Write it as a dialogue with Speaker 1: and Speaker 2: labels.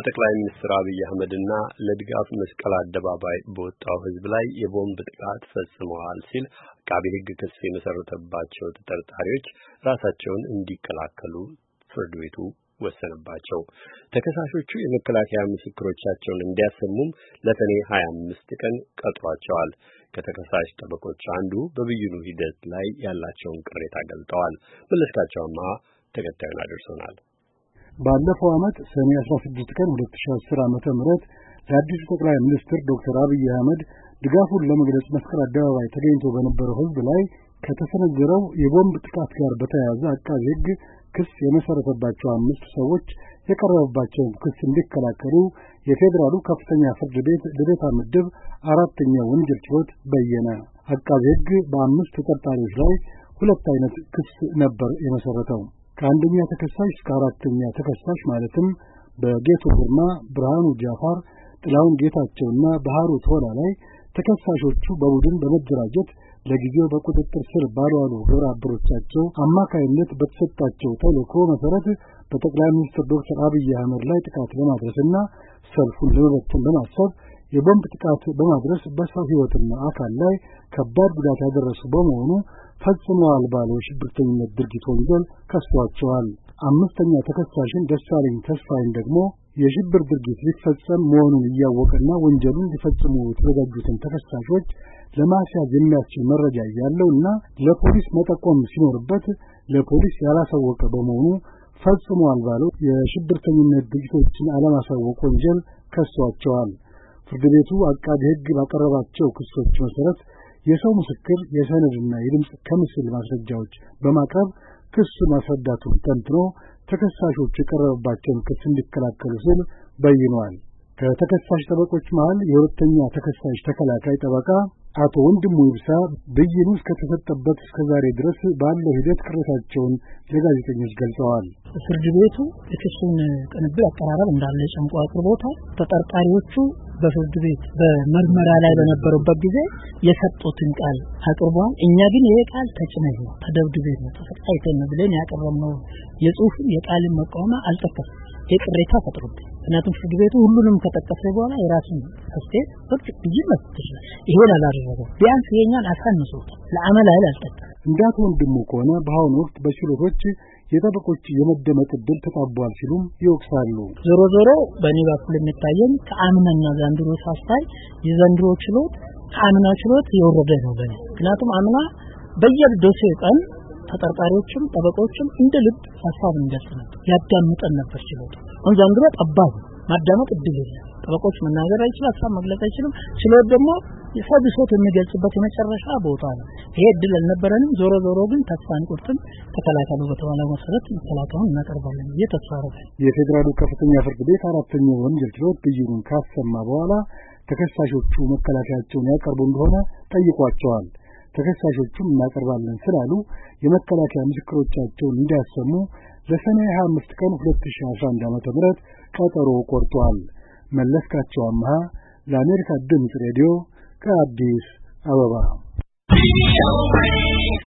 Speaker 1: በጠቅላይ ሚኒስትር አብይ አህመድና ለድጋፍ መስቀል አደባባይ በወጣው ህዝብ ላይ የቦምብ ጥቃት ፈጽመዋል ሲል አቃቤ ሕግ ክስ የመሰረተባቸው ተጠርጣሪዎች ራሳቸውን እንዲከላከሉ ፍርድ ቤቱ ወሰነባቸው። ተከሳሾቹ የመከላከያ ምስክሮቻቸውን እንዲያሰሙም ለሰኔ 25 ቀን ቀጥሯቸዋል። ከተከሳሽ ጠበቆች አንዱ በብይኑ ሂደት ላይ ያላቸውን ቅሬታ ገልጠዋል። መለስካቸውማ ተከታዩን አድርሶናል።
Speaker 2: ባለፈው ዓመት ሰኔ 16 ቀን 2010 ዓ.ም ለአዲሱ ጠቅላይ ሚኒስትር ዶክተር አብይ አህመድ ድጋፉን ለመግለጽ መስቀል አደባባይ ተገኝቶ በነበረው ህዝብ ላይ ከተሰነዘረው የቦምብ ጥቃት ጋር በተያያዘ አቃቤ ሕግ ክስ የመሰረተባቸው 5 ሰዎች የቀረበባቸውን ክስ እንዲከላከሉ የፌዴራሉ ከፍተኛ ፍርድ ቤት ልደታ ምድብ 4ኛ ወንጀል ችሎት በየነ። አቃቤ ሕግ በ5 ተጠርጣሪዎች ላይ 2 አይነት ክስ ነበር የመሰረተው። ከአንደኛ ተከሳሽ እስከ 4ኛ ተከሳሽ ማለትም በጌቱ ግርማ፣ ብርሃኑ ጃፋር፣ ጥላሁን ጌታቸውና ባህሩ ቶላ ላይ ተከሳሾቹ በቡድን በመደራጀት ለጊዜው በቁጥጥር ስር ባልዋሉ ግብረ አበሮቻቸው አማካይነት በተሰጣቸው ተልዕኮ መሰረት በጠቅላይ ሚኒስትር ዶክተር አብይ አህመድ ላይ ጥቃት በማድረስና ሰልፉን ለመበተን በማሰብ የቦምብ ጥቃት በማድረስ በሰው ሕይወትና አካል ላይ ከባድ ጉዳት ያደረሱ በመሆኑ ፈጽመዋል ባለው የሽብርተኝነት ድርጊት ወንጀል ከሷቸዋል። 5ኛ ተከሳሽን ደሳለኝ ተስፋዬን ደግሞ የሽብር ድርጊት ሊፈጸም መሆኑን እያወቀና ወንጀሉን ሊፈጽሙ የተዘጋጁትን ተከሳሾች ለማስያዝ የሚያስችል መረጃ ያለውና ለፖሊስ መጠቆም ሲኖርበት ለፖሊስ ያላሳወቀ በመሆኑ ፈጽመዋል ባለው የሽብርተኝነት ድርጊቶችን አለማሳወቅ ወንጀል ከሷቸዋል። ፍርድ ቤቱ አቃቤ ሕግ ባቀረባቸው ክሶች መሰረት የሰው ምስክር የሰነድና የድምጽ ከምስል ማስረጃዎች በማቅረብ ክሱን ማስረዳቱን ተንትኖ ተከሳሾቹ የቀረበባቸውን ክስ እንዲከላከሉ ሲል በይኗል። ከተከሳሽ ጠበቆች መሃል የሁለተኛ ተከሳሽ ተከላካይ ጠበቃ አቶ ወንድሙ ይብሳ ብይኑ እስከተሰጠበት እስከዛሬ ድረስ ባለው ሂደት ቅሬታቸውን ለጋዜጠኞች ገልጸዋል።
Speaker 3: ፍርድ ቤቱ የክሱን ቅንብር አቀራረብ እንዳለ ጨምቆ አቅርቦታል። ተጠርጣሪዎቹ በፍርድ ቤት በመርመራ ላይ በነበሩበት ጊዜ የሰጡትን ቃል አቅርበዋል። እኛ ግን ይሄ ቃል ተጭነህ ነው ተደብድበህ ነው ተሰቃይተህ ነው ብለን ያቀረብነው የጽሁፍ የቃልን መቃወሚያ አልጠቀሰም። የቅሬታ ፈጥሮብኝ ምክንያቱም ፍርድ ቤቱ ሁሉንም ከተጠቀሰ በኋላ የራሱን አስተያየት ወጥቶ ይመስል ይሄን አላደረገው። ቢያንስ የኛን አሳንሶት ለአመል አይል አልጠቀሰም።
Speaker 2: እንዳት ወንድሙ ከሆነ በአሁኑ ወቅት በችሎቶች የጠበቆች የመደመጥ ዕድል ተጣቧል ሲሉም ይወቅሳሉ።
Speaker 3: ዞሮ ዞሮ በእኔ በኩል የሚታየኝ ከአምናና ዘንድሮ ሳስታይ የዘንድሮ ችሎት ከአምና ችሎት የወረደ ነው በእኔ። ምክንያቱም አምና በየዶሴው ቀን ተጠርጣሪዎችም ጠበቆችም እንደ ልብ ሐሳብ እንገልጽ ነበር፣ ያዳምጠን ነበር ችሎት። አሁን ዘንድሮ ጠባብ ማዳመጥ ዕድል የለም። ጠበቆች መናገር አይችሉ፣ ሐሳብ መግለጽ አይችሉም። ችሎት ደግሞ የሰው ብሶት የሚገልጽበት የመጨረሻ ቦታ ነው። ይሄ ዕድል አልነበረንም። ዞሮ ዞሮ ግን ተስፋ አንቆርጥም። ተከላካሉ በተባለው መሰረት መከላከሉን እናቀርባለን ብዬ ተስፋ አደርጋለሁ።
Speaker 2: የፌዴራሉ ከፍተኛ ፍርድ ቤት 4ኛው ወንጀል ችሎት ብይኑን ካሰማ በኋላ ተከሳሾቹ መከላከያቸውን ያቀርቡ እንደሆነ ጠይቋቸዋል። ተከሳሾቹም እናቀርባለን ስላሉ የመከላከያ ምስክሮቻቸውን እንዲያሰሙ ለሰኔ 25 ቀን 2011 ዓ.ም ቀጠሮ ቆርጧል። መለስካቸው አምሃ ለአሜሪካ ድምፅ ሬዲዮ ከአዲስ አበባ